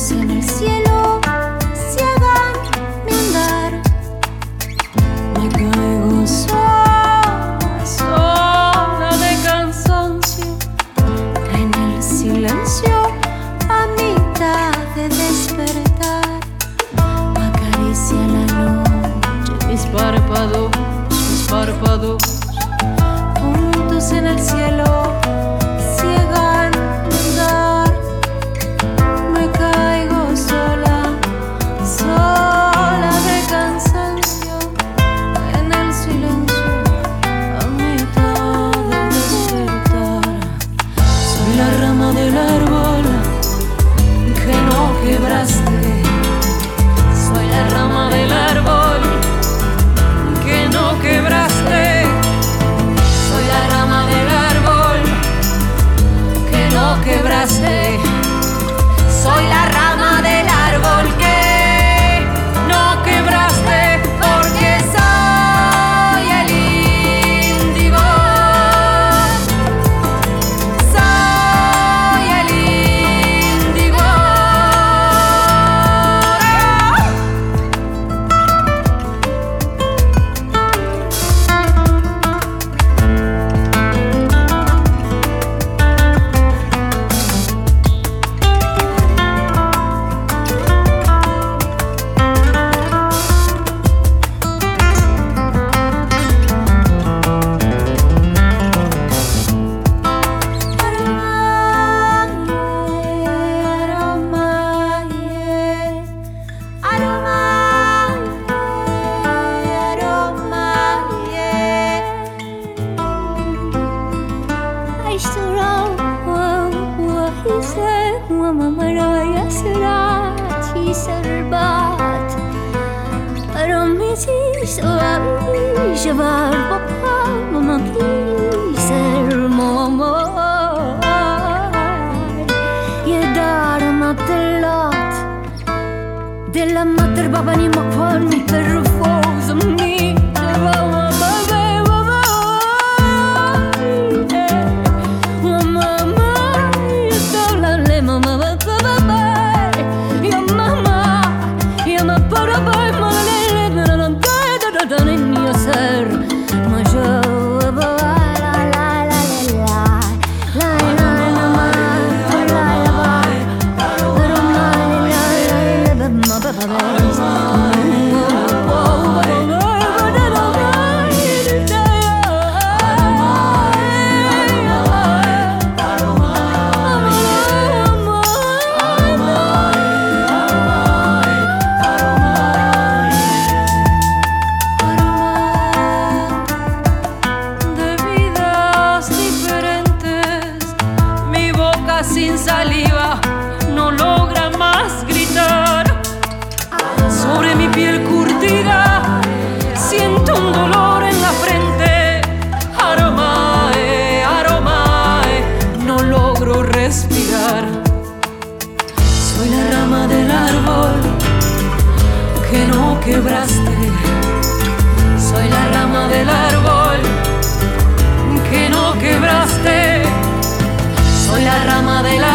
en el cielo ciegan mi andar. Me caigo sola de cansancio en el silencio a mitad de despertar. Acaricia la noche mis párpados juntos en el cielo ciegan mi andar. Me caigo sola de cansancio en el silencio a mitad de despertar. Soy la rama del árbol que no quebraste. Soy la rama del árbol que no quebraste. Soy la rama del árbol que no quebraste. Soy la rama del árbol que no quebraste, porque soy el índigo. Soy el índigo. Della mater baba ni makon per fozum ni baba baba mama dola le mama baba ya mama ya ma para bai malele non da ni ser ma jo sin saliva no logra más gritar. Sobre mi piel curtida siento un dolor en la frente. Aromae, aromae, no logro respirar. Soy la rama del árbol que no quebraste. Soy la rama del árbol que no quebraste. Soy la rama del árbol